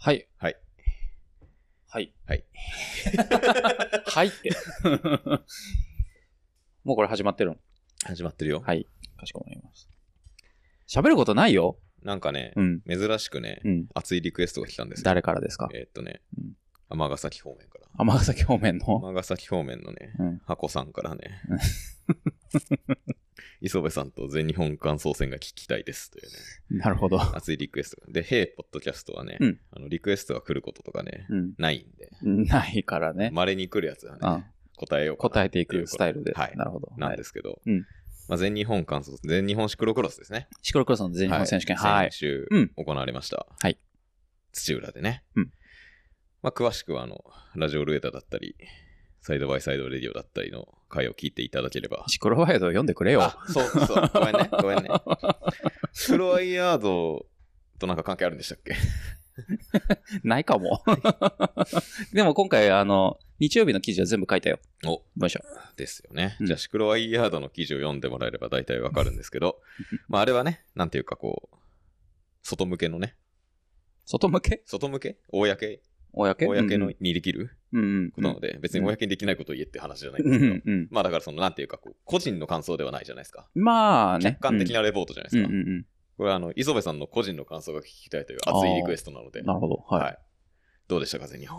はい。 はい。 はい。 はい。 はいって。もうこれ始まってるの？ 始まってるよ。 はい。かしこまりました。喋ることないよ。 なんかね、 うん。 珍しくね、熱いリクエストが来たんですよ。 誰からですか？ 尼崎方面から。 尼崎方面の尼崎方面のね、箱さんからね、磯部さんと全日本感想戦が聞きたいですというね。 なるほど。 熱いリクエスト。で、ポッドキャストはね、リクエストが来ることとかね、ないんで。 ないからね。 稀に来るやつはね、答えようかな。 答えていくスタイルで。 はい。 なるほど。 なんですけど、全日本感想、全日本シクロクロスですね。 シクロクロスの全日本選手権。 はい。先週行われました。 はい。 土浦でね。詳しくはラジオルエダだったり、サイドバイサイドレディオだったりの回を聞いていただければ。 シクロワイヤード読んでくれよ。 そう。ごめんね。シクロワイヤードとなんか関係あるんでしたっけ？ ないかも。でも今回、日曜日の記事は全部書いたよ。文章。 ですよね。じゃあ、シクロワイヤードの記事を読んでもらえれば大体わかるんですけど、あれはね、なんていうか外向けのね。 外向け公のにできることなので、別に公にできないことを言えって話じゃないんですけど、だからなんていうか個人の感想ではないじゃないですか。 まあね。 客観的なレポートじゃないですか。これは磯部さんの個人の感想が聞きたいという熱いリクエストなので。 なるほど。はい。 どうでしたか、全日本。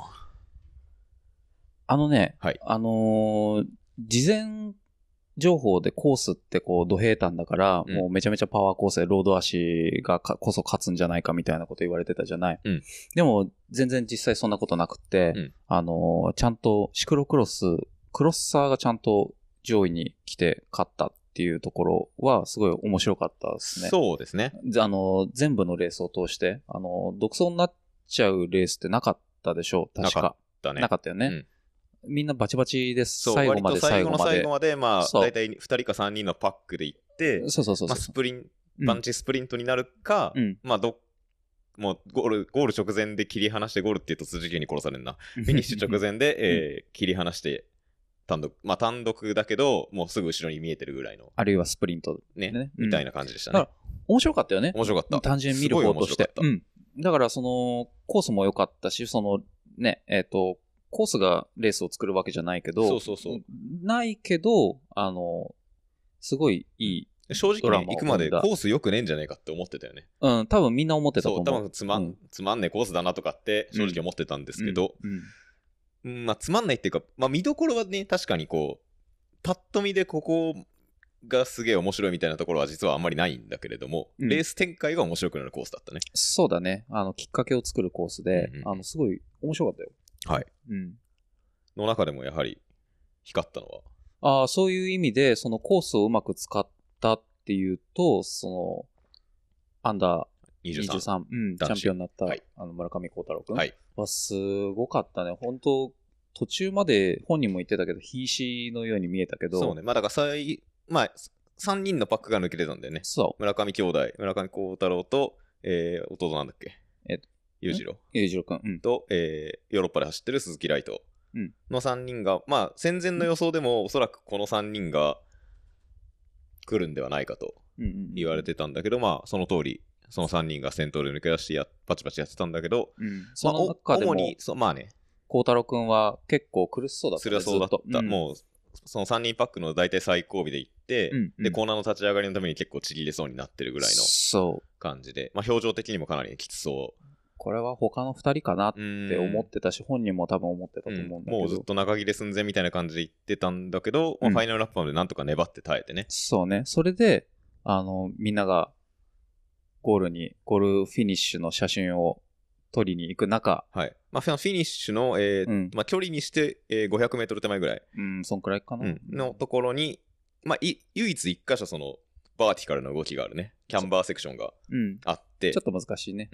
はい。事前情報でコースって土平坦だから、もうめちゃめちゃパワーコースでロード足がこそ勝つんじゃないかみたいなこと言われてたじゃない。でも全然実際そんなことなくて、ちゃんとシクロクロス、クロッサーがちゃんと上位に来て勝ったっていうところはすごい面白かったですね。 そうですね。 全部のレースを通して、独走になっちゃうレースってなかったでしょう、確か。なかったよね。みんなバチバチです。最後まで最後まで。 最後まで、だいたい2人か3人のパックで行って、バンチスプリントになるか、もうゴール直前で切り離して、ゴールって言うと辻家に殺されるな。フィニッシュ直前で、切り離して、単独だけど、もうすぐ後ろに見えてるぐらいの。 あるいはスプリント。 ね。みたいな感じでしたね。 面白かったよね。 面白かった。 単純に見る方として。だからコースも良かったし、コースがレースを作るわけじゃないけど、ないけど、すごいいい。 正直行くまでコース良くねえんじゃねえかって思ってたよね。 多分みんな思ってたと思う。 多分つまんねえコースだなとかって正直思ってたんですけど、つまんないっていうか、見どころはね、確かにパッと見でここがすげえ面白いみたいなところは実はあんまりないんだけれども、レース展開が面白くなるコースだったね。 そうだね。きっかけを作るコースで、すごい面白かったよ。 はい。の中でもやはり光ったのは、 そういう意味でそのコースをうまく使ったっていうと、アンダー23、チャンピオンになった、村上幸太郎君はすごかったね。本当途中まで本人も言ってたけど、瀕死のように見えたけど。 そうね。だから3人のパックが抜けてたんだよね。村上兄弟、村上幸太郎と、弟なんだっけ、裕次郎君、と、ヨーロッパで走ってる鈴木ライトの3人が、戦前の予想でもおそらくこの3人が来るんではないかと言われてたんだけど、その通り、その3人が先頭で抜け出してパチパチやってたんだけど、 その中でも、 主に、 幸太郎君は結構苦しそうだった。 辛そうだった。もう、その3人パックの大体最後尾で行って、で、コーナーの立ち上がりのために結構ちぎれそうになってるぐらいの感じで、表情的にもかなりきつそう。 これは他の2人かなって思ってたし、本人も多分思ってたと思うんだけど、 もうずっと長切れ寸前みたいな感じで言ってたんだけど、ファイナルラップまでなんとか粘って耐えてね。 そうね。それで、みんながゴールフィニッシュの写真を撮りに行く中、 はい。フィニッシュの、距離にして、500メートル手前ぐらい。 そんくらいかな。 のところに、唯一一箇所バーティカルな動きがあるね。キャンバーセクションがあって。 ちょっと難しいね。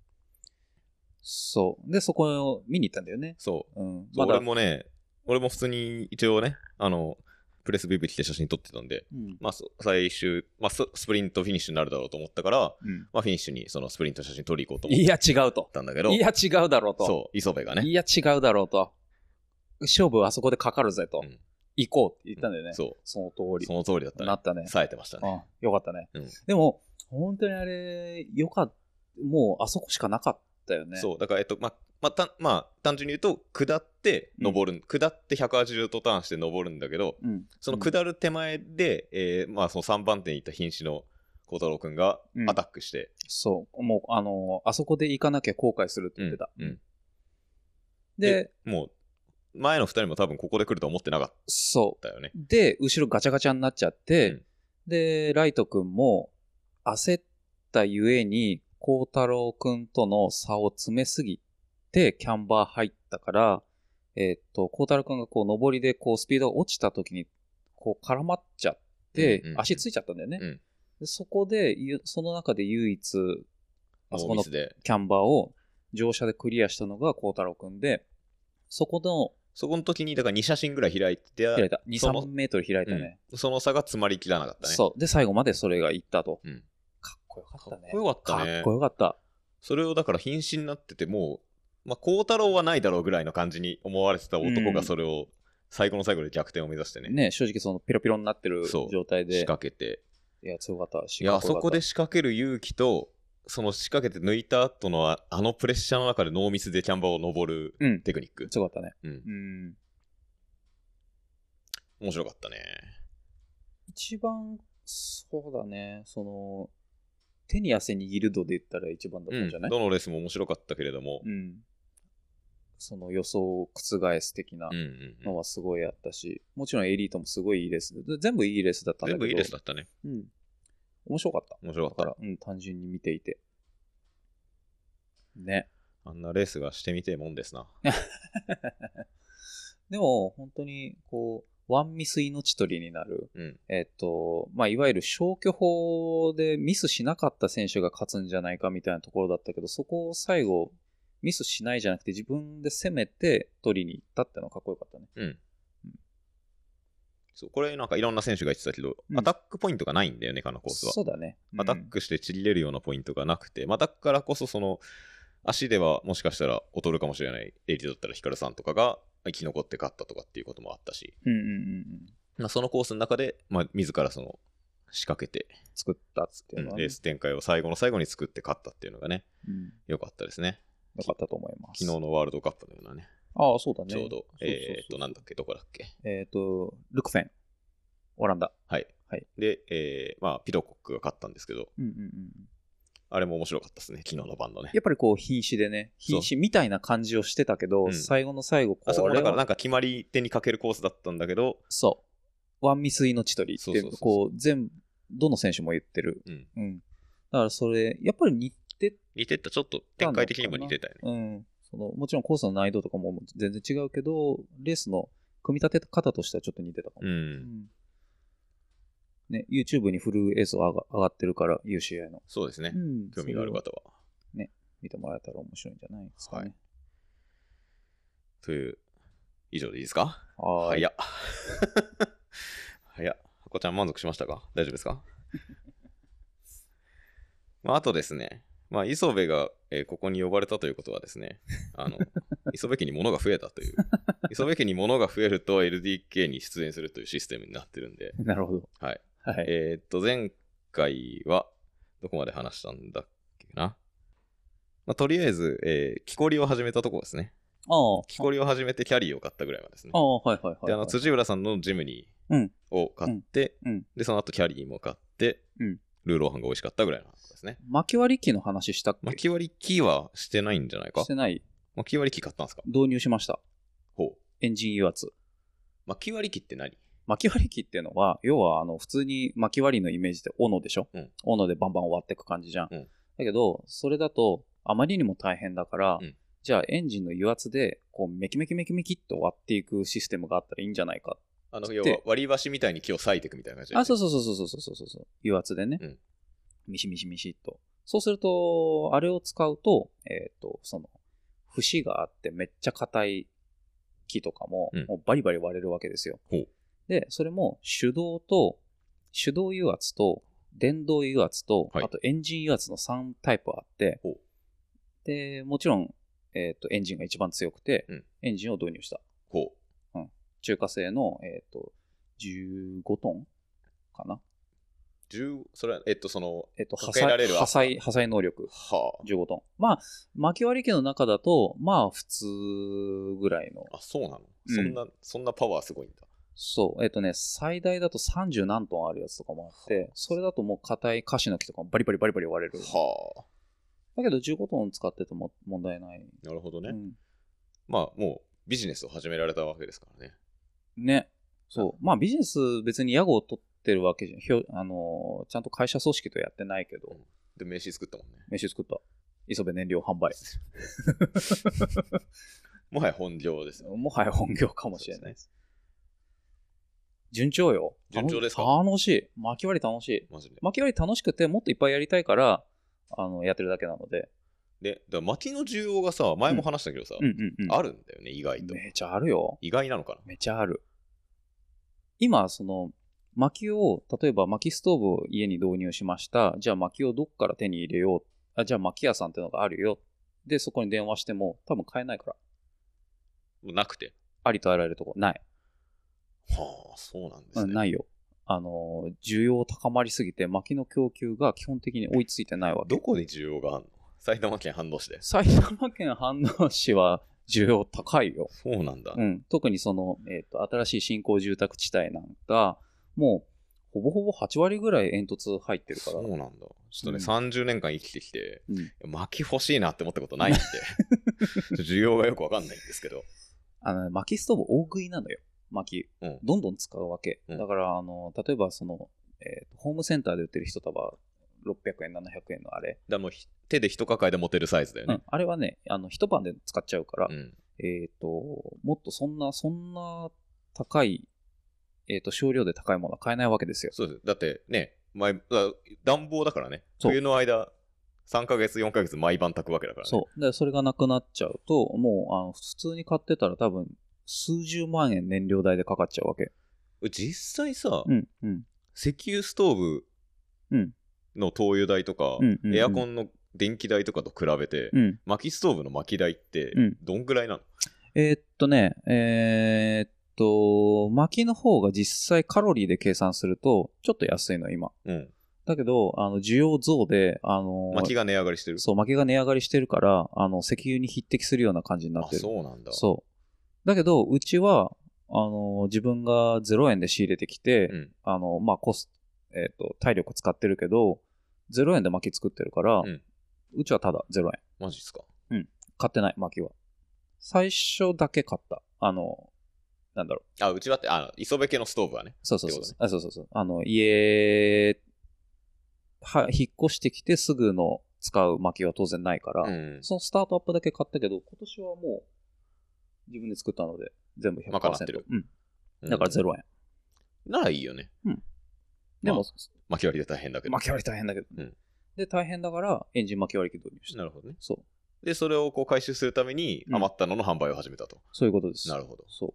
そう。で、そこを見に行ったんだよね。 そう。俺も普通に一応ね、プレスビュー来て写真撮ってたんで、最終、スプリントフィニッシュになるだろうと思ったから、フィニッシュにそのスプリント写真撮り行こうと思って。 いや、違うと。 たんだけど。 いや、違うだろうと。 そう、磯部がね。 いや、違うだろうと。勝負はあそこでかかるぜと。行こうって言ったんだよね。 そう。 その通り。 その通りだったね。 なったね。 冴えてましたね。 よかったね。でも、本当にあれ、もうあそこしかなかったよね。 そう。だから、単純に言うと、下って登る、下って180度ターンして登るんだけど、その下る手前で、その3番手にいた瀕死の孝太郎くんがアタックして。 そう。もう、あそこで行かなきゃ後悔するって言ってた。で、 もう、前の2人も多分ここで来ると思ってなかったよね。 で、後ろガチャガチャになっちゃって、で、ライトくんも焦ったゆえに、孝太郎くんとの差を詰めすぎて、キャンバー入ったから、孝太郎くんがこう、上りでこう、スピードが落ちた時に、こう、絡まっちゃって、足ついちゃったんだよね。でそこで、その中で唯一、あそこのキャンバーを乗車でクリアしたのが孝太郎くんで、そこの時に、だから2写真ぐらい開いて、 2、3メートル開いたね。 その差が詰まりきらなかったね。 そう。で、最後までそれがいったと。かっこよかったね。 かっこよかったね。 かっこよかった。 それをだから瀕死になってて、もう、孝太郎はないだろうぐらいの感じに思われてた男がそれを最後の最後で逆転を目指してね。 ね、正直そのピロピロになってる状態で。 仕掛けて。 いや、強かった。 いや、あそこで仕掛ける勇気と、その仕掛けて抜いた後のあのプレッシャーの中でノーミスでキャンバーを登るテクニック。 強かったね。 面白かったね。 一番、そうだね、手に汗握る度で言ったら一番だったんじゃない？ どのレースも面白かったけれども。 その予想を覆す的なのはすごいあったし、もちろんエリートもすごいいいレースで、全部いいレースだったんだけど。 全部いいレースだったね。 面白かった。 面白かった。 だから、単純に見ていて。ね。 あんなレースがしてみてえもんですな。 でも、本当に、こう、ワンミス命取りになる。いわゆる消去法でミスしなかった選手が勝つんじゃないかみたいなところだったけど、そこを最後、ミスしないじゃなくて自分で攻めて取りに行ったってのはかっこよかったね。 そう、これなんかいろんな選手が言ってたけど、アタックポイントがないんだよね、このコースは。 そうだね。 アタックしてちぎれるようなポイントがなくて、だからこそ足ではもしかしたら劣るかもしれないエリートだったらヒカルさんとかが生き残って勝ったとかっていうこともあったし、そのコースの中で、自ら仕掛けて作ったっていうのは、 レース展開を最後の最後に作って勝ったっていうのがね、良かったですね。 良かったと思います。 昨日のワールドカップのようなね。 ああ、そうだね。 ちょうど、なんだっけ、どこだっけ。 ルクフェン、オランダ。 はい。で、ピドコックが勝ったんですけど、あれも面白かったですね、昨日のバンドね。 やっぱりこう、瀕死でね、瀕死みたいな感じをしてたけど、最後の最後、 あそこだからなんか決まり手にかけるコースだったんだけど、 そう。ワンミス命取りって、こう、どの選手も言ってる。だからそれ、やっぱり似てた、ちょっと展開的にも似てたよね。 もちろんコースの難易度とかも全然違うけど、レースの組み立て方としてはちょっと似てたかも。ね、YouTube にフル映像上がってるから、UCI の。 そうですね。興味がある方は。 ね、見てもらえたら面白いんじゃないですかね。 という、以上でいいですか？ 早っ。 早っ。ハコちゃん満足しましたか？大丈夫ですか？あとですね、磯部が、ここに呼ばれたということはですね、磯部家に物が増えたという。磯部家に物が増えると LDK に出演するというシステムになってるんで。 なるほど。 はい。前回は、どこまで話したんだっけな。とりあえず、木こりを始めたところですね。木こりを始めてキャリーを買ったぐらいはですね。で、辻浦さんのジムニーを買って、で、その後キャリーも買って、ルーローハンが美味しかったぐらいの話ですね。 巻き割り機の話したっけ？ 巻き割り機はしてないんじゃないか？ してない。 巻き割り機買ったんですか？ 導入しました。エンジン油圧。 巻き割り機って何？ 巻き割り機っていうのは、要は普通に巻き割りのイメージで斧でしょ？斧でバンバン割っていく感じじゃん。だけど、それだとあまりにも大変だから、じゃあエンジンの油圧でこうメキメキメキメキっと割っていくシステムがあったらいいんじゃないか。 要は割り箸みたいに木を裂いていくみたいな感じで、ね。 そう。油圧でね。ミシミシミシっと。そうすると、あれを使うと、節があってめっちゃ硬い木とかも、もうバリバリ割れるわけですよ。で、それも手動油圧と電動油圧と、あとエンジン油圧の3タイプあって、で、もちろん、エンジンが一番強くて、エンジンを導入した。中華製の、15トンかな。 それは、かけられる破砕能力。はあ。15トン。まあ、巻き割り機の中だと、まあ、普通ぐらいの。 あ、そうなの、そんなパワーすごいんだ。 そう。最大だと30何トンあるやつとかもあって、それだともう硬いカシの木とかもバリバリ割れる。はあ。だけど15トン使ってても問題ない。 なるほどね。まあ、もうビジネスを始められたわけですからね。 ね。そう。まあ、ビジネス別に屋号を取ってるわけじゃん。ちゃんと会社組織とやってないけど。 で、名刺作ったもんね。 名刺作った。磯部燃料販売。 もはや本業ですよ。 もはや本業かもしれないです。順調よ。 順調ですか？ 楽しい。巻き割り楽しい。マジで。巻き割り楽しくてもっといっぱいやりたいから、やってるだけなので。 で、薪の需要がさ、前も話したけどさ、あるんだよね、意外と。 めちゃあるよ。 意外なのかな？ めちゃある。今、薪を、例えば薪ストーブを家に導入しました。じゃあ薪をどっから手に入れよう。じゃあ薪屋さんってのがあるよ。で、そこに電話しても多分買えないから。 なくて。 ありとあらゆるとこない。 はあ、そうなんですね。 ないよ。需要高まりすぎて薪の供給が基本的に追いついてないわけ。 どこに需要があるの？埼玉県飯能市で。 埼玉県飯能市は需要高いよ。 そうなんだ。 特に新しい新興住宅地帯なんか、もう、ほぼほぼ8割ぐらい煙突入ってるから。 そうなんだ。ちょっとね、30年間生きてきて、薪欲しいなって思ったことないんで、需要がよくわかんないんですけど。 薪ストーブ大食いなのよ。薪。どんどん使うわけ。だから、例えばホームセンターで売ってる一束600円、700円のあれ。 もう手で一抱えで持てるサイズだよね。 あれはね、一晩で使っちゃうから、もっとそんな高い、少量で高いものは買えないわけですよ。 そうです。だってね、暖房だからね、冬の間、3ヶ月、4ヶ月毎晩炊くわけだからね。 そう。で、それがなくなっちゃうと、もう、普通に買ってたら多分、数十万円燃料代でかかっちゃうわけ。 実際さ、石油ストーブの灯油代とか、エアコンの電気代とかと比べて、薪ストーブの薪代ってどんぐらいなの？ 薪の方が実際カロリーで計算するとちょっと安いの今。だけど需要増で薪が値上がりしてる。 そう、薪が値上がりしてるから石油に匹敵するような感じになってる。 あ、そうなんだ。 そう。だけどうちは自分が0円で仕入れてきて、体力使ってるけど0円で薪作ってるから、うちはただ0円。 マジっすか？ 買ってない、薪は。最初だけ買った。なんだろう。うちはって、磯部家のストーブはね。 そう。引っ越してきてすぐの使う薪は当然ないから、そのスタートアップだけ買ったけど、今年はもう自分で作ったので、全部 100%。 賄ってる。 だから0円。 ならいいよね。でも、薪割りで大変だけど。 薪割り大変だけど。で、大変だから、エンジン巻き割り機導入した。 なるほどね。 そう。 で、それをこう回収するために、余ったのの販売を始めたと。 そういうことです。 なるほど。 そう。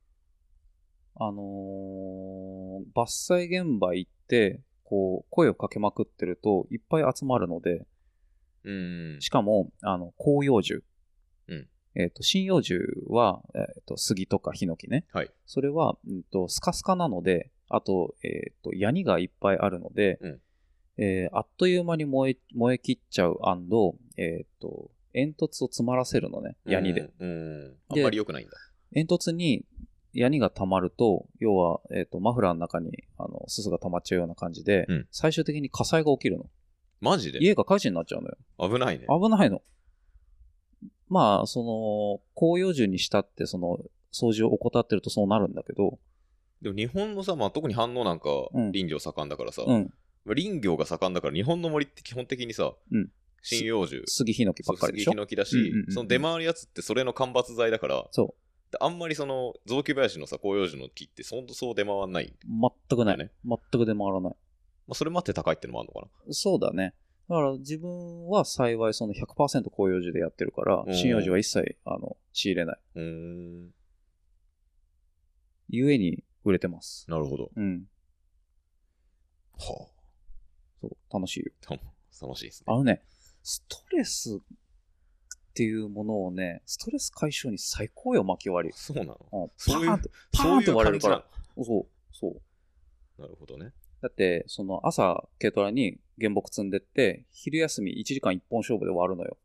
伐採現場行って、こう、声をかけまくってると、いっぱい集まるので、しかも、広葉樹。針葉樹は、杉とかヒノキね。 はい。 それは、スカスカなので、あと、ヤニがいっぱいあるので、あっという間に燃え切っちゃう&、煙突を詰まらせるのね、ヤニで。 あんまり良くないんだ。 煙突にヤニが溜まると、要は、マフラーの中にすすが溜まっちゃうような感じで、最終的に火災が起きるの。 マジで？ 家が火事になっちゃうのよ。 危ないね。 危ないの。まあ、広葉樹にしたって、掃除を怠ってるとそうなるんだけど。 でも日本のさ、特に飯能なんか林業盛んだからさ、林業が盛んだから日本の森って基本的にさ、針葉樹、 杉ヒノキばっかりでしょ。 杉ヒノキだし、その出回るやつってそれの間伐材だから、あんまり雑木林のさ、広葉樹の木ってそう出回らない。 全くないね。全く出回らない。 それもあって高いってのもあるのかな。 そうだね。だから自分は幸い100% 広葉樹でやってるから、針葉樹は一切仕入れない。ゆえに売れてます。 なるほど。はあ。 そう、楽しいよ。 楽しいですね。 ね、ストレスっていうものをね、ストレス解消に最高よ、巻き割り。 そうなの？ パーンって割れるから。そう。 なるほどね。 だって、その朝、軽トラに原木積んでって、昼休み1時間1本勝負で終わるのよ。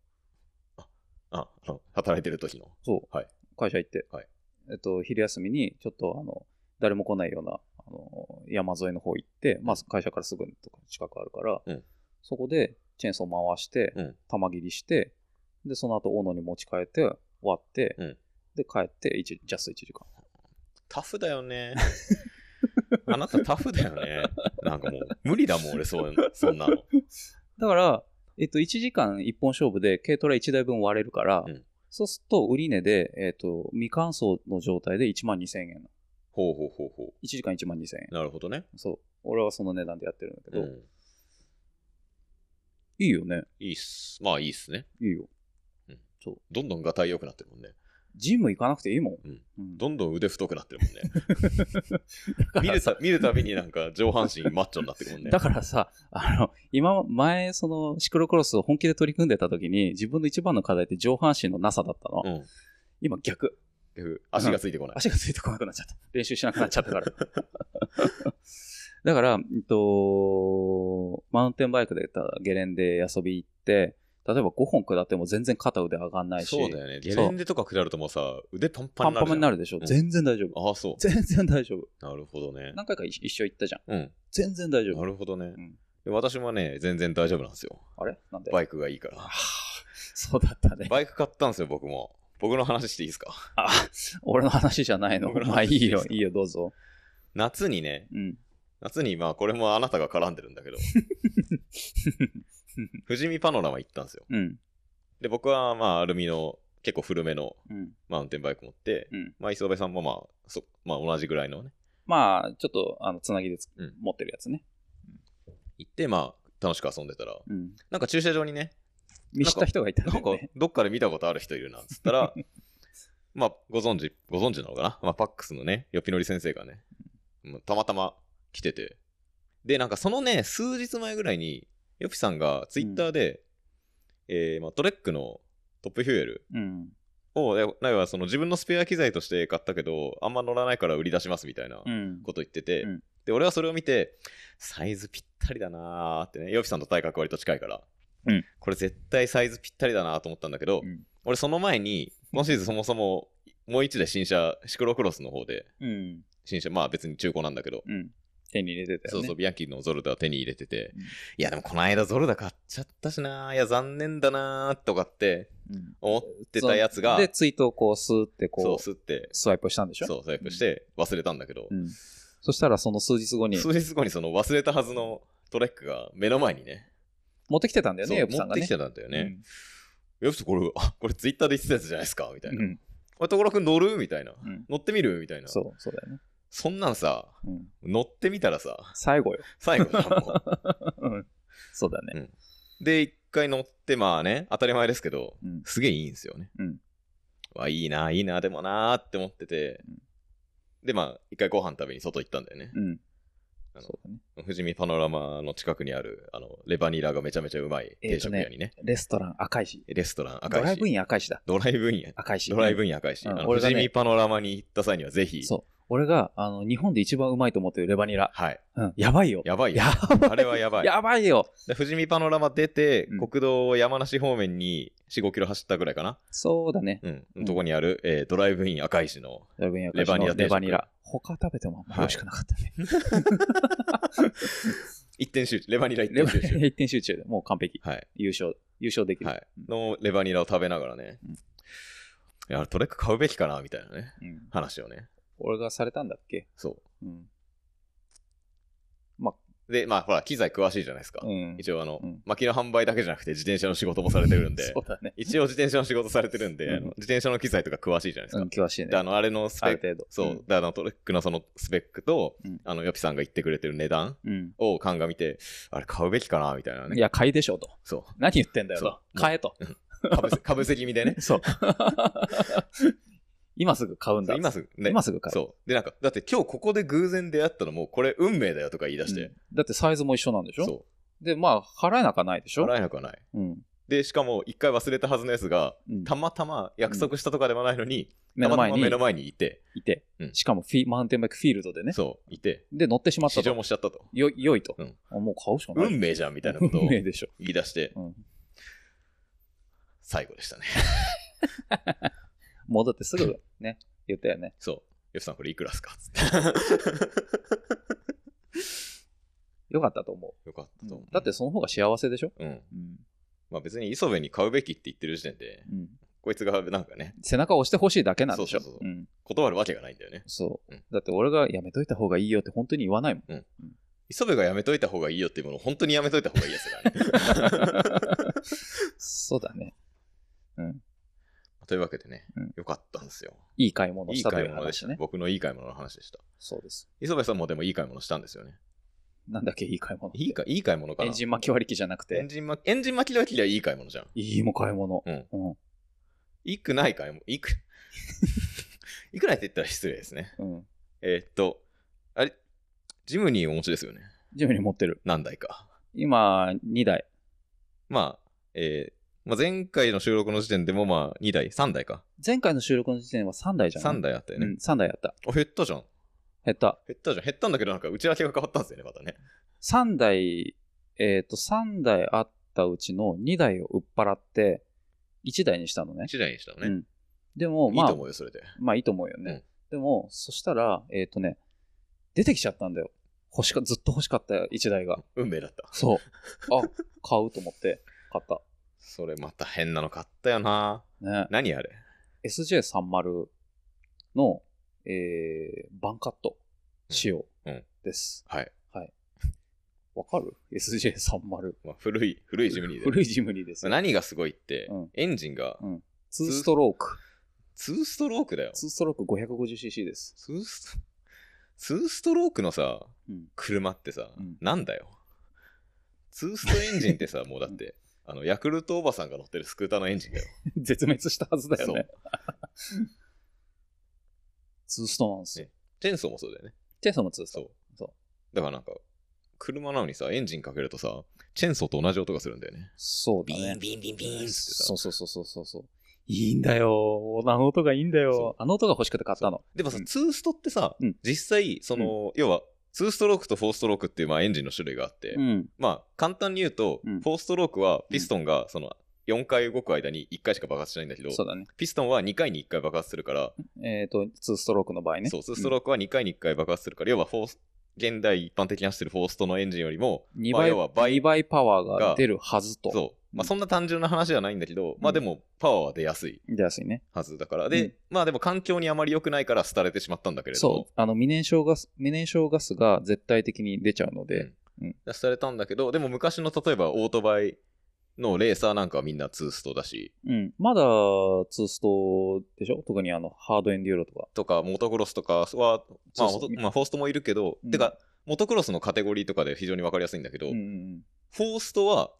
働いてる時の。 そう。 はい。 会社行って。 はい。 昼休みに、ちょっと誰も来ないような、山沿いの方行って、まず会社からすぐとか近くあるから、そこでチェーンソー回して、玉切りして、で、その後、斧に持ち替えて、終わって、で、帰って、ジャスト1時間。 タフだよね。あなたタフだよね。なんかもう、無理だもん、俺、そんなの。 だから、1時間1本勝負で軽トラ1台分割れるから、そうすると、売値で、未乾燥の状態で12,000円。 ほう。 1時間12,000円。 なるほどね。 そう。俺はその値段でやってるんだけど。いいよね。 いいっす。まあいいっすね。 いいよ。 そう。どんどんガタイ良くなってるもんね。 ジム行かなくていいもん。 どんどん腕太くなってるもんね。見るたびになんか上半身マッチョになってるもんね。 だからさ、前、そのシクロクロスを本気で取り組んでた時に、自分の一番の課題って上半身のなさだったの。今逆。 足がついてこない。 足がついてこなくなっちゃった。練習しなくなっちゃったから。だから、マウンテンバイクでゲレンデ遊び行って、例えば5本下っても全然肩腕上がんないし。 そうだよね。ゲレンデとか下るともうさ、腕パンパンになるじゃん。 パンパンになるでしょ。全然大丈夫。 ああ、そう。 全然大丈夫。 なるほどね。 何回か一緒行ったじゃん。全然大丈夫。 なるほどね。私もね、全然大丈夫なんですよ。 あれなんで？ バイクがいいから。 そうだったね。 バイク買ったんですよ、僕も。僕の話していいですか？ 俺の話じゃないの。まあいいよ、どうぞ。 夏にまあこれもあなたが絡んでるんだけど、富士見パノラマ行ったんですよ。で、僕はまあアルミの結構古めのマウンテンバイク持って、まあ磯部さんもまあ同じぐらいのね。 まあちょっとつなぎで持ってるやつね。 行ってまあ楽しく遊んでたら、なんか駐車場にね、 見知った人がいたんだよね。 なんかどっかで見たことある人いるなっつったら、まあご存知なのかな、まあ、パックスのね、よっぴのり先生がね、たまたま来てて、で、なんかそのね、数日前ぐらいに、よっぴさんがツイッターで、まあ、トレックのトップフューエルを、なんかその自分のスペア機材として買ったけど、あんま乗らないから売り出しますみたいなこと言ってて、で、俺はそれを見て、サイズぴったりだなーってね、よっぴさんと体格割と近いから、これ絶対サイズぴったりだなと思ったんだけど、俺その前に今シーズンそもそももう一台新車シクロクロスの方で、新車まあ別に中古なんだけど、 手に入れてたよね。 そうビアンキのゾルダ手に入れてて、いやでもこの間ゾルダ買っちゃったしな、いや残念だなとかって思ってたやつが、 でツイートをこうスーってこうスってスワイプしたんでしょ。 そうスワイプして忘れたんだけど、 そしたらその数日後にその忘れたはずのトレックが目の前にね持ってきてたんだよね、ヨプさんがね。 持ってきてたんだよね。ヨプさんこれツイッターで言ってたやつじゃないですかみたいな。これ所くん乗るみたいな。乗ってみるみたいな。 そうだよね。 そんなんさ、乗ってみたらさ、 最後だもん。そうだね。 で、一回乗って、まあね、当たり前ですけど、すげえいいんですよね。いいな、でもなーって思ってて、で、まあ、一回ご飯食べに外行ったんだよね。富士見パノラマの近くにあるレバニラがめちゃめちゃうまい定食屋にね。 レストラン赤石。ドライブイン赤石だ。 ドライブイン赤石。富士見パノラマに行った際にはぜひ。 そう。俺が日本で一番うまいと思ってるレバニラ。 はい。 やばいよ。 あれはやばい。 やばいよ。 富士見パノラマ出て、国道山梨方面に4、5キロ走ったぐらいかな。 そうだね。 とこにあるドライブイン赤石のレバニラ定食。 レバニラ。他食べても美味しくなかったね。 一点集中。レバニラ一点集中。 一点集中でもう完璧。優勝できる。 のレバニラを食べながらね。いや、トレック買うべきかなみたいなね。話をね。 俺がされたんだっけ？ そう。で、まあ、ほら、機材詳しいじゃないですか。一応薪の販売だけじゃなくて自転車の仕事もされてるんで。 そうだね。 一応自転車の仕事されてるんで、自転車の機材とか詳しいじゃないですか。 詳しいね。 で、あれのスペック。 ある程度。 そう。で、トレックのそのスペックと、ヨピさんが言ってくれてる値段を鑑みて、あれ買うべきかなみたいなね。 いや、買いでしょと。 そう。 何言ってんだよと。買えと。 かぶせ気味でね。 そう。今すぐ買うんだ。 今すぐ買う。そう。で、なんか、だって今日ここで偶然出会ったのもうこれ運命だよとか言い出して。 だってサイズも一緒なんでしょ？そう。で、まあ、払えなくはないでしょ？ 払えなくはない。 で、しかも一回忘れたはずのやつが、たまたま約束したとかでもないのに、 目の前にいて。 しかもマウンテンバイクフィールドでね。 そう、いて。 で、乗ってしまったと。 試乗もしちゃったと。 良いと。もう買うしかない。 運命じゃんみたいなことを運言命でしょ。 い出して、最後でしたね。 もうだってすぐね、言ったよね。 そう。よしさんこれいくらっすかつって。 よかったと思う。 よかったと思う。 だってその方が幸せでしょ。 まあ別に磯部に買うべきって言ってる時点で、こいつがなんかね。 背中を押してほしいだけなんでしょ。 断るわけがないんだよね。 そう。だって俺がやめといた方がいいよって本当に言わないもん。 磯部がやめといた方がいいよっていうものを本当にやめといた方がいいやつだね。 そうだね。 というわけでね、よかったんですよ。 いい買い物したという話ね。 僕のいい買い物の話でした。 そうです。 磯部さんもでもいい買い物したんですよね。 なんだっけ、いい買い物。 いい買い物かな。 エンジン巻き割り機じゃなくて。 エンジン巻き割り機はいい買い物じゃん。 いいも買い物。 いくない買い物。いくないって言ったら失礼ですね。あれ、ジムニーお持ちですよね。 ジムニー持ってる。 何台か。 今、2台。 まあ、前回の収録の時点でもまあ2台、3台か。 前回の収録の時点は3台じゃん。 3台あったよね。 3台あった。 減ったじゃん。 減ったんだけどなんか内訳が変わったんですよね、またね。 3台、3台あったうちの2台を売っ払って、1台にしたのね。 1台にしたのね。 でも、まあ。 いいと思うよ、それで。 まあいいと思うよね。でも、そしたら、出てきちゃったんだよ。ずっと欲しかった1台が。 運命だった。 そう。あ、買うと思って買った。 それまた変なの買ったよな。ね。何あれ ?SJ30 の、バンカット仕様です。 はい。 わかる ?SJ30。 まあ、古いジムニーで。 古いジムニーですよ。 何がすごいって、エンジンが、 2ストローク。 2ストロークだよ。 2ストローク 550cc です。 2ストロークのさ、車ってさ、なんだよ。2ストエンジンってさ、もうだって、ヤクルトおばさんが乗ってるスクーターのエンジンだよ。 絶滅したはずだよね。2ストなんですよ。 チェンソーもそうだよね。 チェンソーも2スト。 そう。だからなんか、車なのにさ、エンジンかけるとさ、チェンソーと同じ音がするんだよね。 そうだね。 ビンビンってさ。 そう。いいんだよ。あの音がいいんだよ。あの音が欲しくて買ったの。 でもさ、2ストってさ、実際、要は、2ストロークと4ストロークっていうまあエンジンの種類があって、まあ簡単に言うと、4ストロークはピストンがその4回動く間に1回しか爆発しないんだけど、 そうだね、 ピストンは2回に1回爆発するから、 2ストロークの場合ね。 そう、2ストロークは2回に1回爆発するから、要は現代一般的に走ってる4ストのエンジンよりも、 2倍パワーが出るはずと。 そう。まあそんな単純な話じゃないんだけど、まあでもパワーは出やすい。 出やすいね。はずだから。で、まあでも環境にあまり良くないから廃れてしまったんだけれども。 そう。未燃焼ガスが絶対的に出ちゃうので。 廃れたんだけど、でも昔の例えばオートバイのレーサーなんかはみんな2ストだし。 まだ2ストでしょ？特にハードエンデューロとか。 とか、モトクロスとかは、まあ4ストもいるけど、てか、モトクロスのカテゴリーとかで非常に分かりやすいんだけど、4ストは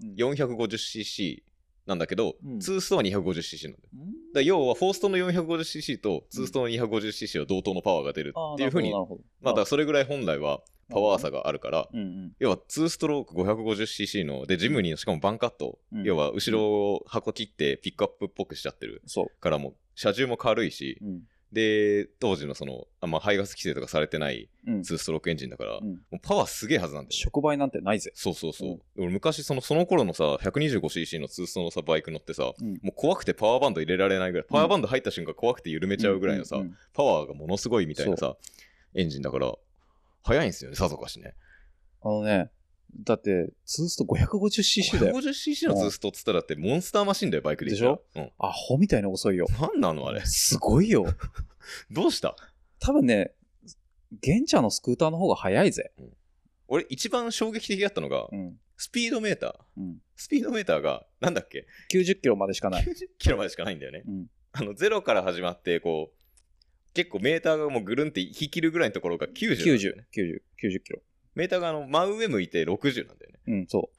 450cc なんだけど、2ストは 250cc なんだよ。だ要は4ストの 450cc と2ストの 250cc は同等のパワーが出るっていう風に、まあだからそれぐらい本来はパワー差があるから、要は2ストローク 550cc の、で、ジムニーのしかもバンカット、要は後ろを箱切ってピックアップっぽくしちゃってるからもう、車重も軽いし、で、当時の排ガス規制とかされてない2ストロークエンジンだから、もうパワーすげえはずなんだよ、ね。 触媒なんてないぜ。 そう。俺昔その頃のさ、125cc の2ストのさ、バイク乗ってさ、もう怖くてパワーバンド入れられないぐらい、パワーバンド入った瞬間怖くて緩めちゃうぐらいのさ、パワーがものすごいみたいなさ、エンジンだから、速いんですよね、さぞかしね。 だって、2スト 550cc だよ。 550cc の2ストっつったらってモンスターマシンだよ、バイクで。 でしょ？アホみたいに遅いよ。 なんなのあれ。 すごいよ。 どうした？ 多分ね、現茶のスクーターの方が速いぜ。 俺一番衝撃的だったのが、スピードメーター。スピードメーターが、なんだっけ ?90 キロまでしかない。 90キロまでしかないんだよね。ゼロから始まって、こう、結構メーターがもうぐるんって引き切るぐらいのところが90、ね。 90キロ。 メーターが真上向いて60なんだよね。 そう。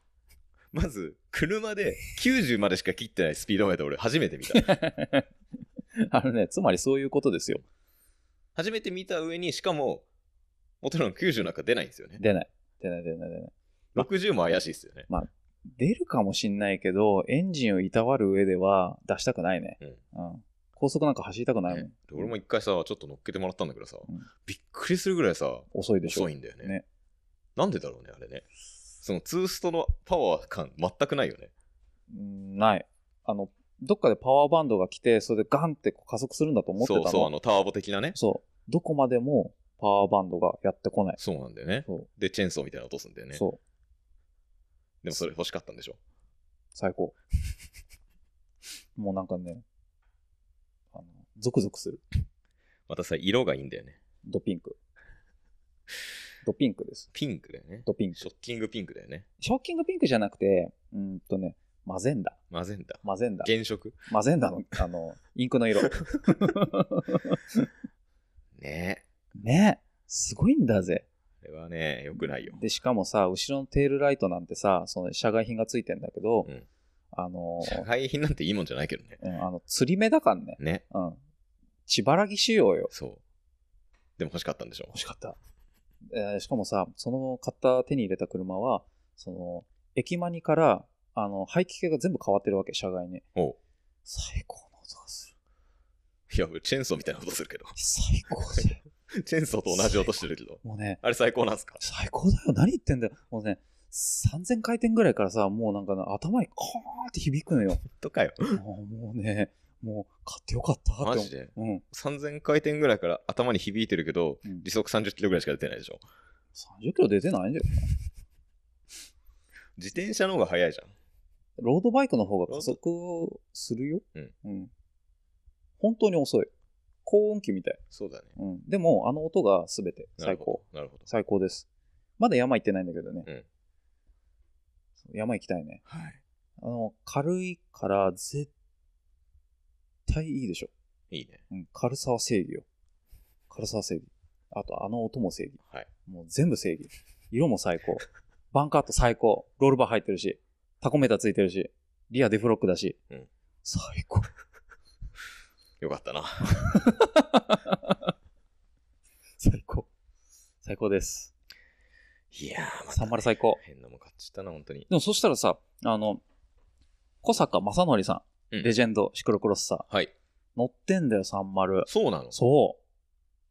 まず、車で90までしか切ってないスピードメーター俺初めて見た。 つまりそういうことですよ。 初めて見た上に、しかも、もちろん90なんか出ないんですよね。 出ない。 60も怪しいですよね。 まあ、 出るかもしんないけど、エンジンをいたわる上では出したくないね。高速なんか走りたくないもん。 俺も一回さ、ちょっと乗っけてもらったんだけどさ、びっくりするぐらいさ、 遅いでしょ。 遅いんだよね。なんでだろうね、あれね。そのツーストのパワー感全くないよね。 ない。どっかでパワーバンドが来て、それでガンって加速するんだと思ってたの。 そう、ターボ的なね。 そう。どこまでもパワーバンドがやってこない。 そうなんだよね。で、チェーンソーみたいなの落とすんだよね。そう。でもそれ欲しかったんでしょ。 最高。もうなんかね、ゾクゾクする。 またさ、色がいいんだよね。 ドピンク。ドピンクです。 ピンクだよね。 ドピンク。 ショッキングピンクだよね。 ショッキングピンクじゃなくて、マゼンダ。 マゼンダ。 原色。マゼンダの、インクの色。 ねすごいんだぜ。 これはね、良くないよ。 で、しかもさ、後ろのテールライトなんてさ、その社外品がついてんだけど、 社外品なんていいもんじゃないけどね。 釣り目だからね。 ね。 血ばらぎ仕様よ。 そう。でも欲しかったんでしょ。 欲しかった。しかもさ、その買った手に入れた車は、駅マニから、排気系が全部変わってるわけ、車外に。最高の音がする。いや、チェーンソーみたいな音するけど。 最高だよ。 チェーンソーと同じ音してるけど。 もうね。 あれ最高なんすか？ 最高だよ。何言ってんだよ。もうね、3000回転ぐらいからさ、もうなんか頭にコーンって響くのよ。 とかよ。 もうね、もう買ってよかったって思う。 マジで、3000回転ぐらいから頭に響いてるけど、時速30キロぐらいしか出てないでしょ。 30キロ出てないんだよ。 自転車の方が速いじゃん。 ロードバイクの方が加速するよ。本当に遅い。高音機みたい。 そうだね。 でも、音がすべて最高。 なるほど。 最高です。まだ山行ってないんだけどね。山行きたいね。 はい。 軽いから絶対いいでしょ。 いいね。 軽さは正義よ。軽さは正義。あと、音も正義。 はい。 もう全部正義。色も最高。バンカート最高。ロールバー入ってるし。タコメーターついてるし。リアデフロックだし。最高。 よかったな。 最高。最高です。 いやー、 また、30最高。 変なもん買っちゃったな、本当に。 でもそしたらさ、小坂正則さん、レジェンドシクロクロスさん。はい。 乗ってんだよ、30。 そうなの？ そう。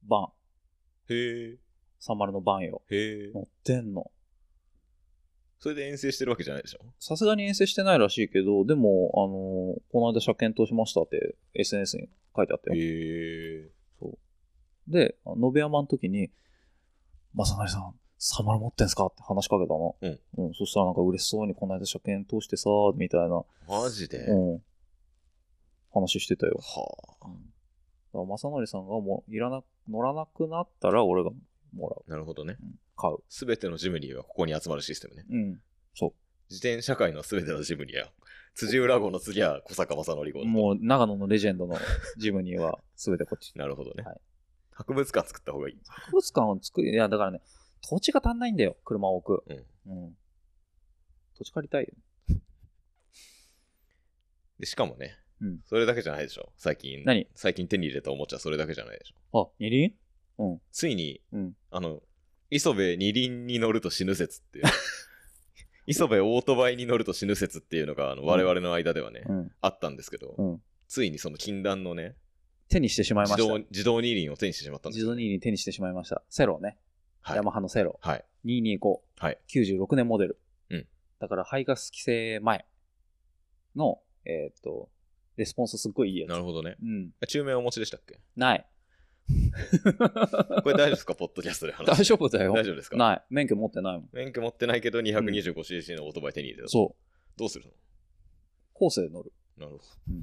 バン。 へー。 30のバンよ。 へー。 乗ってんの。 それで遠征してるわけじゃないでしょ？ さすがに遠征してないらしいけど、でも、この間車検通しましたって SNS に書いてあったよ。 へー。 そう。で、延山の時に、正則さん、30持ってんすかって話しかけたの。そしたらなんか嬉しそうにこの間車検通してさ、みたいな。 マジで？ 話してたよ。 はあ。 だから正則さんがもう乗らなくなったら俺がもらう。 なるほどね。 買う。 すべてのジムニーはここに集まるシステムね。 そう。 自転車界のすべてのジムニーは、辻浦号の次は小坂正則号。 もう長野のレジェンドのジムニーはすべてこっち。 なるほどね。 はい。 博物館作った方がいい。 博物館を作る。いや、だからね、土地が足んないんだよ、車を置く。土地借りたいよ。 で、しかもね、それだけじゃないでしょ。最近手に入れたおもちゃそれだけじゃないでしょ。 あ、二輪？ ついに、磯部二輪に乗ると死ぬ説っていう。磯部オートバイに乗ると死ぬ説っていうのが我々の間ではね、あったんですけど、ついにその禁断のね、 手にしてしまいました。 自動二輪を手にしてしまったんですよ。 自動二輪手にしてしまいました。セロね。ヤマハのセロ。 はい。 225。 はい。 96年モデル。だから排ガス規制前の、レスポンスすっごいいいやつ。 なるほどね。中面お持ちでしたっけ？ ない。 これ大丈夫ですか？ポッドキャストで話。 大丈夫だよ。 大丈夫ですか？ ない。免許持ってないもん。 免許持ってないけど 225cc のオートバイ手に入れた。 そう。 どうするの？ コースで乗る。 なるほど。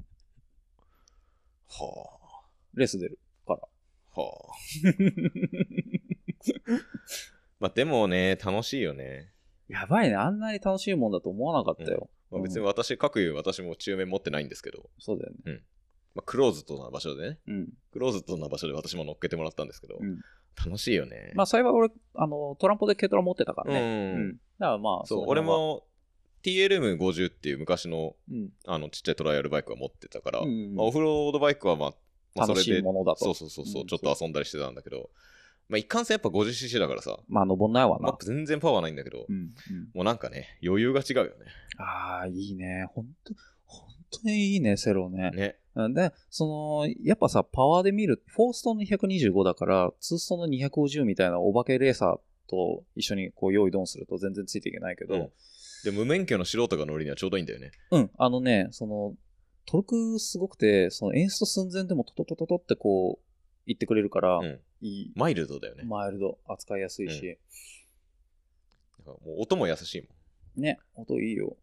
はあ。 レース出るから。 はあ。まあでもね、楽しいよね。 やばいね。あんなに楽しいもんだと思わなかったよ。 まあ、別に私も中面持ってないんですけど。 そうだよね。 まあ、クローズドな場所でね。クローズドな場所で私も乗っけてもらったんですけど。楽しいよね。 まあ幸い俺、トランポで軽トラ持ってたからね。だからまあ、 そう、俺も TLM50 っていう昔の、ちっちゃいトライアルバイクは持ってたから、まあ、オフロードバイクはまあ、それで、 楽しいものだと。 そう、ちょっと遊んだりしてたんだけど、 まあ、一貫性やっぱ 50cc だからさ。 まあ、登んないわな。 全然パワーないんだけど、もうなんかね、余裕が違うよね。 ああ、いいね。本当にいいね、セロね。ね。で、やっぱさ、パワーで見る、4ストの225だから、2ストの250みたいなお化けレーサーと一緒にこう用意ドンすると全然ついていけないけど、 で、無免許の素人が乗るにはちょうどいいんだよね。 トルクすごくて、エンスト寸前でもトトトトトってこう、言ってくれるから、 いい。マイルドだよね。 マイルド。扱いやすいし。 もう音も優しいもん。ね、音いいよ。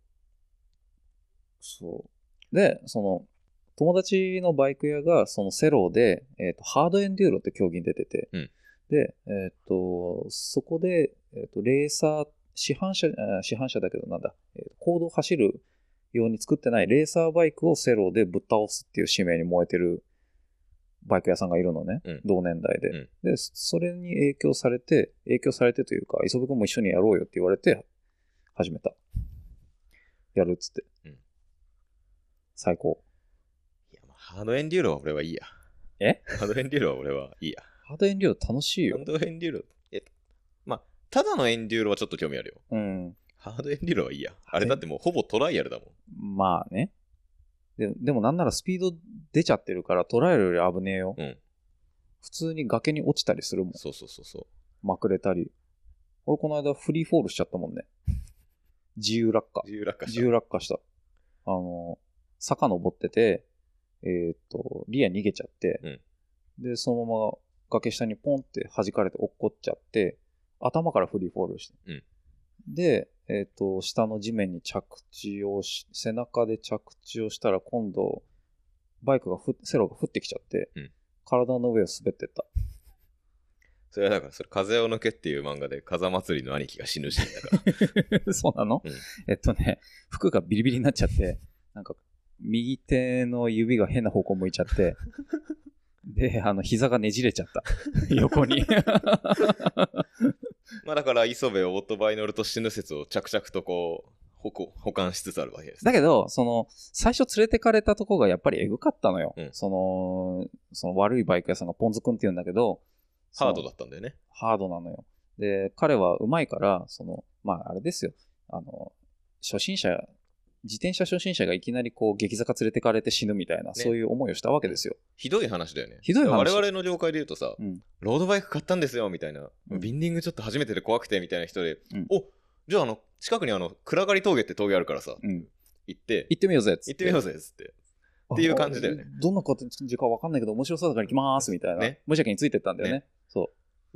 そう。で、友達のバイク屋が、セロで、ハードエンデューロって競技に出てて、で、そこで、レーサー、市販車だけどなんだ、公道走るように作ってないレーサーバイクをセロでぶっ倒すっていう使命に燃えてるバイク屋さんがいるのね、同年代で、で、それに影響されてというか、磯部君も一緒にやろうよって言われて、始めた。やるっつって。最高。 いや、ハードエンデューロは俺はいいや。ハードエンデューロは俺はいいや。 ハードエンデューロ楽しいよ。 ハードエンデューロ、ただのエンデューロはちょっと興味あるよ。ハードエンデューロはいいや。あれだってもうほぼトライアルだもん。まあね。でもなんならスピード出ちゃってるからトライアルより危ねえよ。普通に崖に落ちたりするもん。 そう。 まくれたり。俺この間フリーフォールしちゃったもんね。自由落下した。坂登ってて、リア逃げちゃって、で、そのまま崖下にポンって弾かれて落っこっちゃって、頭からフリーフォールして。で、下の地面に背中で着地をしたら今度、セロが降ってきちゃって、体の上を滑ってった。 それはだから、風を抜けっていう漫画で風祭りの兄貴が死ぬシーンだから。 そうなの？服がビリビリになっちゃって、なんか、右手の指が変な方向向いちゃって、で、膝がねじれちゃった。横に。 まあだから、磯部をオートバイ乗ると死ぬ説を着々とこう、保管しつつあるわけです。 だけど、最初連れてかれたとこがやっぱりエグかったのよ。悪いバイク屋さんがポンズくんって言うんだけど、 ハードだったんだよね。 ハードなのよ。で、彼は上手いから、まああれですよ。自転車初心者がいきなりこう激坂連れてかれて死ぬみたいな、そういう思いをしたわけですよ。 ひどい話だよね。 ひどい話。 我々の業界で言うとさ、ロードバイク買ったんですよみたいな、ビンディングちょっと初めてで怖くてみたいな人で、じゃあ近くに暗がり峠って峠あるからさ、行ってみようぜっつって。っていう感じだよね。 どんな形か分かんないけど面白そうだから行きますみたいな。無邪気についてったんだよね。そう。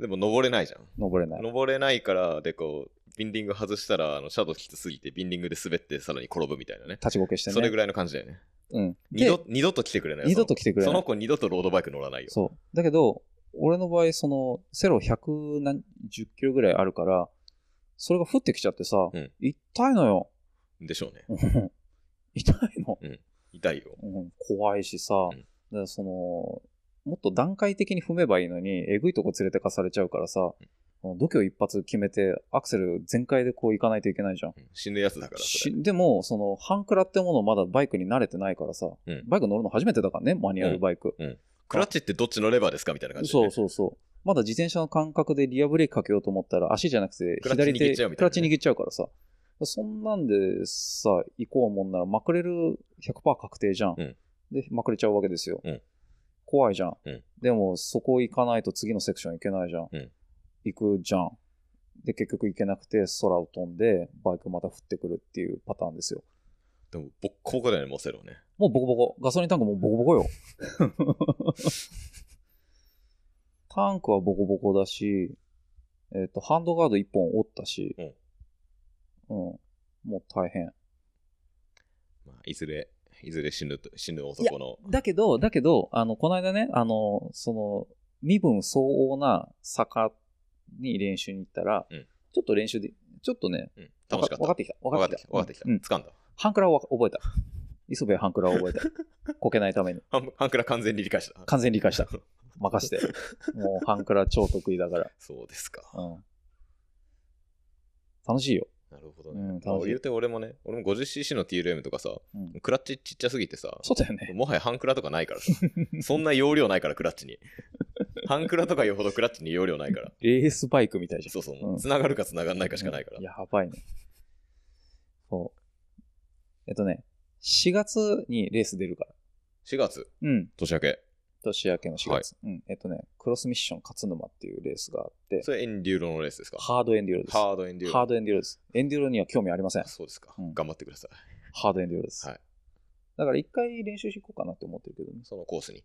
でも登れないじゃん。 登れないから、でこう、ビンディング外したら、シャドウきつすぎて、ビンディングで滑ってさらに転ぶみたいなね。 立ちこけしてね。 それぐらいの感じだよね。二度と来てくれない。 二度と来てくれない。 その子二度とロードバイク乗らないよ。 そう。だけど、俺の場合、セロ110キロぐらいあるから、それが降ってきちゃってさ、痛いのよ。 でしょうね。 痛いの。 痛いよ。 怖いしさ、だからもっと段階的に踏めばいいのに、えぐいとこ連れてかされちゃうからさ、度胸一発決めて、アクセル全開でこう行かないといけないじゃん。 死ぬやつだから。 でも、半クラってものまだバイクに慣れてないからさ、バイク乗るの初めてだからね、マニュアルバイク。 クラッチってどっちのレバーですかみたいな感じで、そう。まだ自転車の感覚でリアブレーキかけようと思ったら、足じゃなくて、左手、クラッチ握っちゃうからさ。そんなんでさ、行こうもんなら、まくれる 100% 確定じゃん。で、まくれちゃうわけですよ。怖いじゃん。でも、そこ行かないと次のセクション行けないじゃん。行くじゃん。で、結局行けなくて、空を飛んで、バイクまた降ってくるっていうパターンですよ。 でも、ボッコボコだよね、モセロね。 もうボコボコ。ガソリンタンクもボコボコよ。タンクはボコボコだし、ハンドガード1本折ったし、もう大変。 まあ、いずれ死ぬ男の。 だけど、この間ね、身分相応な坂に練習に行ったら、ちょっと練習で、ちょっとね、 楽しかった。 分かってきた。 掴んだ。 ハンクラを覚えた。磯部はハンクラを覚えた。こけないために。 ハンクラ完全に理解した。 任して。もうハンクラ超得意だから。 そうですか。 楽しいよ。 なるほどね。言うて俺も 50cc の TLM とかさ、クラッチちっちゃすぎてさ、 そうだよね。 もはやハンクラとかないからさ、そんな容量ないからクラッチに。 ハンクラとかよほどクラッチに容量ないから。 レースバイクみたいじゃん。 そうそう。繋がるか繋がんないかしかないから。 やばいね。そう。4月にレース出るから。 4月？ うん。 年明け。 年明けの4月。うん。クロスミッション勝沼っていうレースがあって。 それエンデューロのレースですか？ ハードエンデューロです。 ハードエンデューロ。 ハードエンデューロです。エンデューロには興味ありません。 そうですか。頑張ってください。 ハードエンデューロです。はい。だから一回練習していこうかなって思ってるけどね。 そのコースに。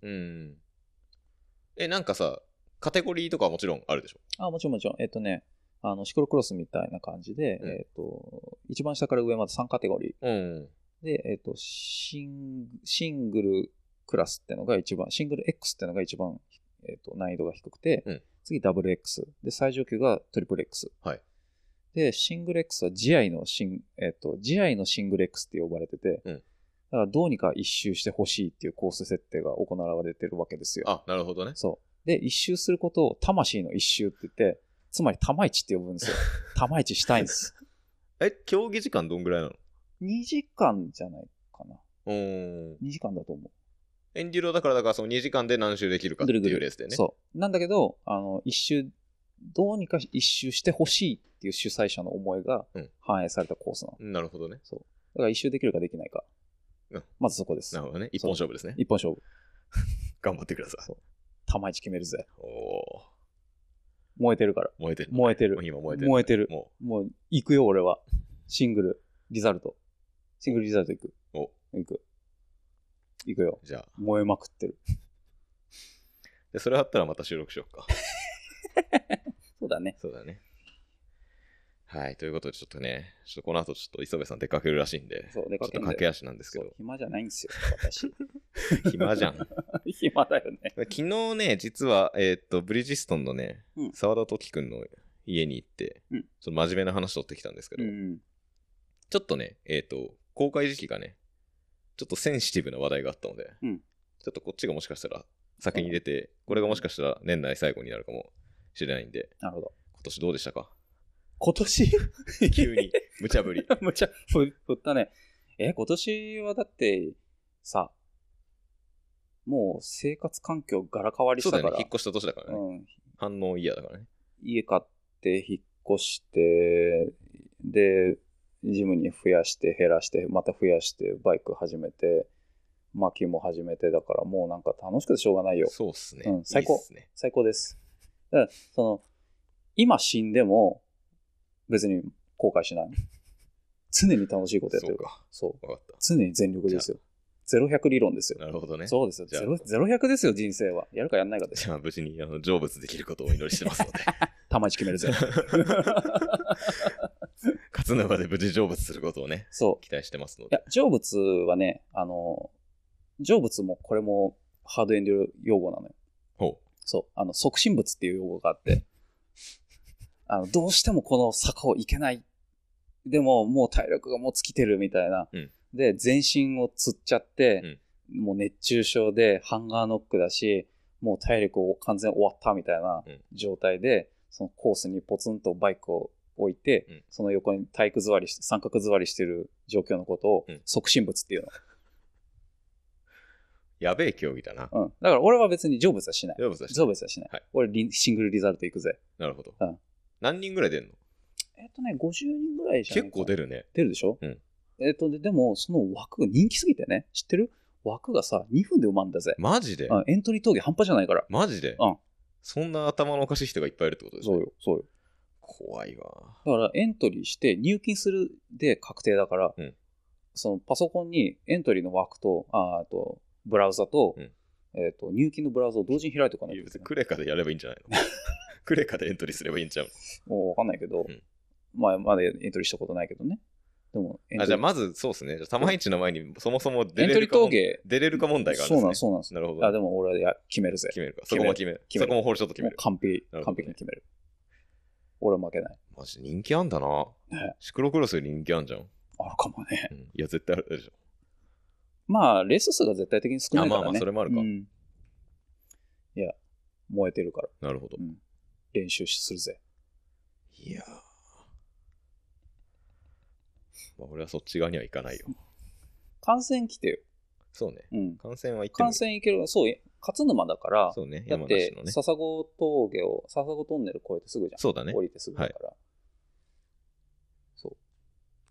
なんかさ、カテゴリーとかはもちろんあるでしょ？ もちろんもちろん。シクロクロスみたいな感じで、一番下から上まで3カテゴリー。で、シングルクラスってのが一番、シングル X ってのが一番、難易度が低くて、次ダブル X。で、最上級がトリプル X。 はい。 で、シングル X は慈愛のシングル X って呼ばれてて、だからどうにか一周してほしいっていうコース設定が行われてるわけですよ。 あ、なるほどね。 そう。で、一周することを魂の一周って言って、つまり玉市って呼ぶんですよ。玉市したいんです。 競技時間どんぐらいなの ？2時間じゃないかな。2時間だと思う。 エンデューロだからその2時間で何周できるかっていうレースでね。 そう。なんだけど、どうにか一周してほしいっていう主催者の思いが反映されたコースなの。 なるほどね。 そう。だから一周できるかできないか。まずそこです。 なるほどね。一本勝負ですね。 一本勝負。 頑張ってください。 そう。玉市決めるぜ。燃えてるから。 燃えてる。 燃えてる。 今燃えてる。 燃えてる。もう、行くよ、俺は。シングル、リザルト。シングルリザルト行く。行くよ。 じゃあ。 燃えまくってる。 で、それあったらまた収録しようか。 そうだね。 そうだね。はい。ということで、ちょっとこの後ちょっと磯部さん出かけるらしいんで、 そう、出かけるんで。 ちょっと駆け足なんですけど。 暇じゃないんですよ、私。 暇じゃん。 暇だよね。 昨日ね、実は、ブリヂストンのね、沢田時くんの家に行って、ちょっと真面目な話取ってきたんですけど、ちょっとね、公開時期がね、ちょっとセンシティブな話題があったので、ちょっとこっちがもしかしたら先に出て、これがもしかしたら年内最後になるかもしれないんで、 なるほど。 今年どうでしたか？ 今年急に無茶ぶり。 無茶ぶったね。今年はだってさ、もう生活環境ガラ変わりしたから。 そうだね、引っ越した年だからね。反応イヤーだからね。 家買って引っ越して、で、ジムに増やして減らしてまた増やしてバイク始めて薪も始めて、だからもうなんか楽しくてしょうがないよ。 そうっすね。 最高。いいっすね。最高です。だから今死んでも別に後悔しない。常に楽しいことやってるから。そう。分かった。常に全力ですよ。0-100理論ですよ。 なるほどね。 そうですよ。0-100ですよ、人生は。やるかやんないかです。 じゃあ無事に成仏できることをお祈りしてますので。 玉市決めるぜ。 勝沼で無事成仏することをね、期待してますので。 いや、成仏はね、成仏もこれもハードエンデュー用語なのよ。 ほう。 そう。促進物っていう用語があって、どうしてもこの坂を行けない。でももう体力がもう尽きてるみたいな。で、全身をつっちゃって、もう熱中症でハンガーノックだし、もう体力を完全終わったみたいな状態で、そのコースにポツンとバイクを置いて、その横に体育座りして、三角座りしてる状況のことを促進物っていうの。 やべえ競技だな。 だから俺は別に成仏はしない。成仏はしない。 はい、 俺シングルリザルト行くぜ。 なるほど。何人ぐらい出るの ？50人ぐらいじゃないかな。 結構出るね。 出るでしょ？でも、その枠が人気すぎてね、知ってる？枠がさ、2分で埋まんだぜ。 マジで？ エントリー峠半端じゃないから。 マジで？そんな頭のおかしい人がいっぱいいるってことですね。 そうよ。 怖いわ。 だからエントリーして入金するで確定だから、そのパソコンにエントリーの枠と、あとブラウザと、入金のブラウザを同時に開いておかないといけない。 クレカでやればいいんじゃないの？クレカでエントリーすればいいんちゃうの？ もうわかんないけど、まだエントリーしたことないけどね。でもじゃあまずそうですね。玉市の前にそもそも出れるか問題があるんですね。 そうなんです。 なるほど。 でも俺は決めるぜ。 決めるか。そこも決める。そこもホールショット決める。 完璧に決める。俺は負けない。 マジ人気あんだな。シクロクロスより人気あんじゃん。 あるかもね。 いや、絶対あるでしょ。 まあ、レース数が絶対的に少ないからね。 まあ、それもあるか。 いや、燃えてるから。 なるほど。 練習するぜ。 いや俺はそっち側には行かないよ。 観戦来てよ。 そうね。 うん。 観戦は行ってもいい。 観戦行ける。そう、勝沼だから、 そうね、 だって、笹子峠を、笹子トンネル越えてすぐじゃん。 そうだね。 降りてすぐだから。はい、 そう。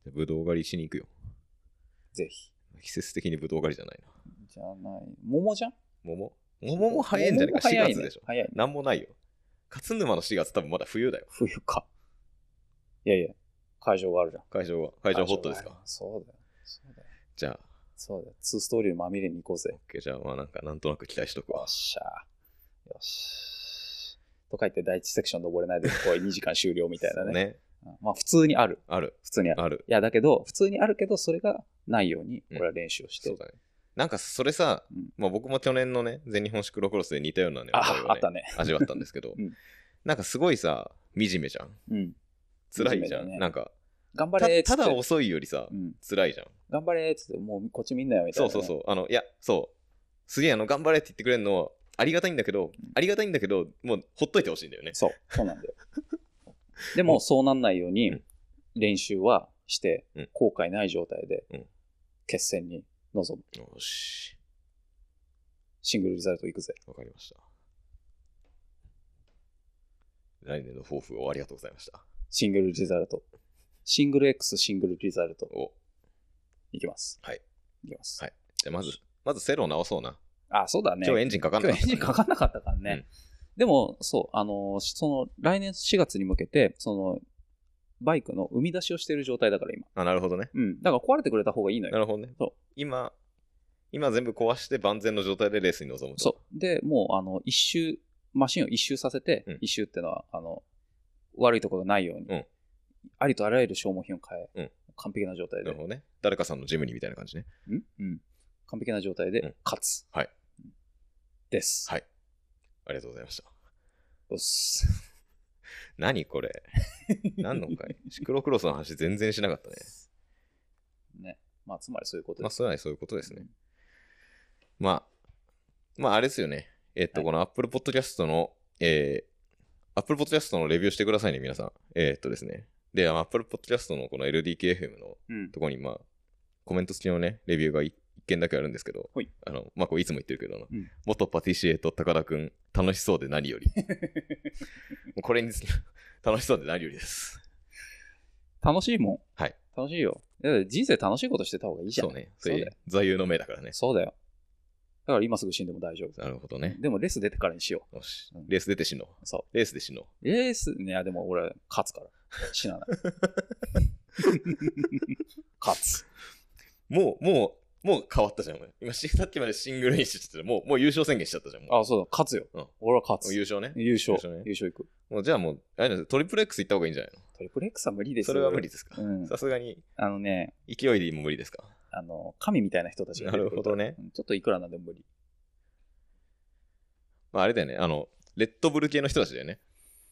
ぶどう狩りしに行くよ。 ぜひ。 季節的にぶどう狩りじゃないな。 じゃない。桃じゃん？ 桃も早いんじゃないか。4月でしょ。 早い、ね。 なんもないよ。勝沼の4月多分まだ冬だよ。 冬か。いやいや、会場があるじゃん。 会場ホットですか。 そうだよ。 じゃあ。 そうだよ。2ストーリーまみれに行こうぜ。 じゃあ、まあなんとなく期待しとくわ。 よっしゃ。よし。とか言って第一セクション登れないで、こう2時間終了みたいなね。 ね。 まあ普通にある。普通にある。 ある。 いや、だけど、普通にあるけど、それがないように、俺は練習をして。 そうだね。なんかそれさ、まあ僕も去年のね、全日本シクロクロスで似たようなね、 あったね。 味わったんですけど、なんかすごいさ、惨めじゃん。辛いじゃん。なんか、 頑張れーただ遅いよりさ、辛いじゃん。 頑張れーっつって、もうこっちみんなよみたいな。 そう。いや、そう。すげえ頑張れって言ってくれるのありがたいんだけど、もうほっといてほしいんだよね。 そうなんだよ。でも、そうなんないように、練習はして、後悔ない状態で、決戦に臨む。 よし。 シングルリザルト行くぜ。 わかりました。来年の抱負をありがとうございました。 シングルリザルト。シングル X シングルリザルト。いきます。 はい。 いきます。 はい。じゃあまずセロを直そうな。 あ、そうだね。 今日エンジンかかんなかった。 今日エンジンかかんなかったからね。でも、そう、その、来年4月に向けて、その、バイクの生み出しをしている状態だから今。 あ、なるほどね。 だから壊れてくれた方がいいのよ。 なるほどね。そう。今全部壊して万全の状態でレースに臨むと。 そう。で、もう、マシンを一周させて、一周っていうのは、悪いところがないように、ありとあらゆる消耗品を変え、完璧な状態で。 なるほどね。誰かさんのジムにみたいな感じね。 完璧な状態で、勝つ。 はい。 です。 はい。ありがとうございました。 よし。 何これ。何の回シクロクロスの話全然しなかったね。 ね。まあ、つまりそういうことです。そういうことですね。まあ、あれですよね。この Apple Podcast の、Apple Podcast のレビューしてくださいね、皆さん。ですね。で、Apple Podcast のこの LDKFM のところに、コメント付きのね、レビューが一件だけあるんですけど、これいつも言ってるけど、元パティシエと高田くん、楽しそうで何より。これに楽しそうで何よりです。 楽しいもん。 はい。 楽しいよ。人生楽しいことしてた方がいいじゃん。 そうね。そういう座右の銘だからね。 そうだよ。だから今すぐ死んでも大丈夫。 なるほどね。 でもレース出てからにしよう。 よし。レース出て死のう。そう。レースで死のう。 いやでも俺勝つから。死なない。勝つ。 もう変わったじゃん。今、さっきまでシングルインしてたら、もう優勝宣言しちゃったじゃん。 あ、そうだ、勝つよ。俺は勝つ。 優勝ね。 優勝行く。 じゃあもう、トリプル X 行った方がいいんじゃないの？ トリプル X は無理ですよ。 それは無理ですか？さすがに。勢いでも無理ですか？ 神みたいな人たちが。 なるほどね。 ちょっといくらなんでも無理。 まああれだよね。レッドブル系の人たちだよね。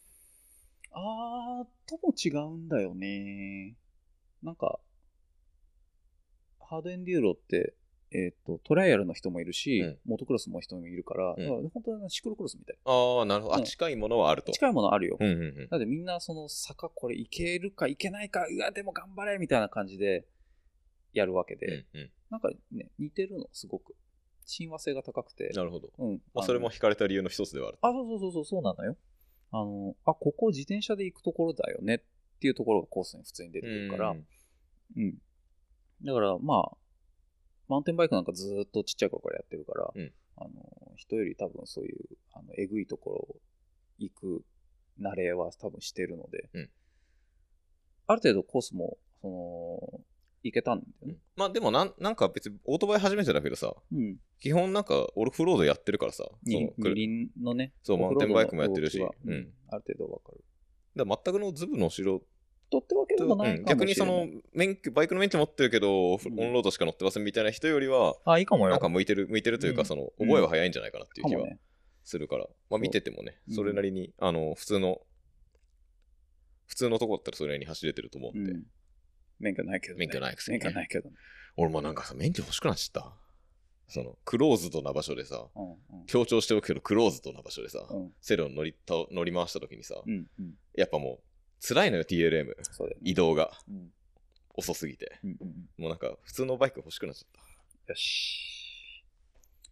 とも違うんだよね。なんか、ハードエンデューロって、トライアルの人もいるし、モトクロスの人もいるから、本当にシクロクロスみたい。 ああ、なるほど。近いものはあると。 近いものあるよ。だってみんなその坂これいけるかいけないか、でも頑張れみたいな感じでやるわけで、なんかね、似てるの、すごく。親和性が高くて。 なるほど。それも惹かれた理由の一つではある。 そうなのよ。ここ自転車で行くところだよねっていうところがコースに普通に出てくるから、だからマウンテンバイクなんかずっとちっちゃい頃からやってるから、人より多分そういうえぐいところ行く慣れは多分してるので、ある程度コースも行けたんだよね。 まあでもなんか別にオートバイ初めてだけどさ、基本なんかオフロードやってるからさ、 二輪のね、 そうマウンテンバイクもやってるし、ある程度わかる。 だから全くのズブの素人ってわけでもないかもしれない。 逆にそのバイクの免許持ってるけどオンロードしか乗ってませんみたいな人よりは、 いいかもよ。 なんか向いてるというか、その覚えは早いんじゃないかなっていう気はするから、まあ見ててもね、それなりに普通のとこだったらそれなりに走れてると思うんで。 免許ないけど。 免許ないくせに。 俺もなんかさ、免許欲しくなっちゃった。その、クローズドな場所でさ、強調しておくけど、クローズドな場所でさ、セロン乗り回した時にさ、やっぱもう、辛いのよ、TLM。移動が。遅すぎて。もうなんか、普通のバイク欲しくなっちゃった。 よし。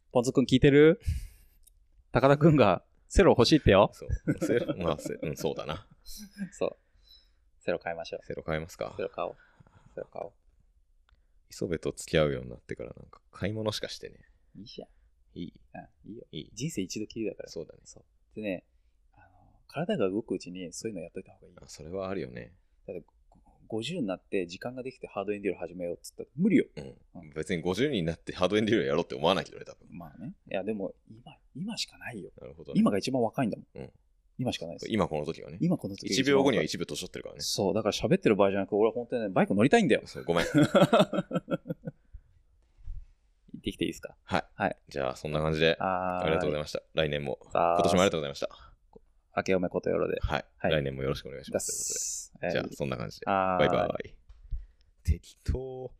ポンズくん聞いてる？高田くんがセロ欲しいってよ。 そう。セロ、まあ、そうだな。 そう。セロ買いましょう。 セロ買いますか。 セロ買おう。セロ買おう。 磯部と付き合うようになってからなんか買い物しかしてね。 いいじゃん。 いい。 いいよ。いい。人生一度きりだから。 そうだね。 そう。でね、体が動くうちにそういうのやっといた方がいい。 それはあるよね。 だって50になって時間ができてハードエンデューロ始めようっつったら無理よ。 別に50になってハードエンデューロやろうって思わないけどね、多分。 まあね。いや、でも今しかないよ。 なるほど、 ね。今が一番若いんだもん。今しかないです。 今この時はね。 今この時。 1秒後には一部年取ってるからね。 そう、だから喋ってる場合じゃなく、俺は本当にね、バイク乗りたいんだよ。 そう、ごめん。 行ってきていいですか？ はい。はい。じゃあ、そんな感じで。ありがとうございました。来年も。今年もありがとうございました。 明けおめことよろで。 はい。来年もよろしくお願いします。ということで。じゃあ、そんな感じで。バイバイ。適当。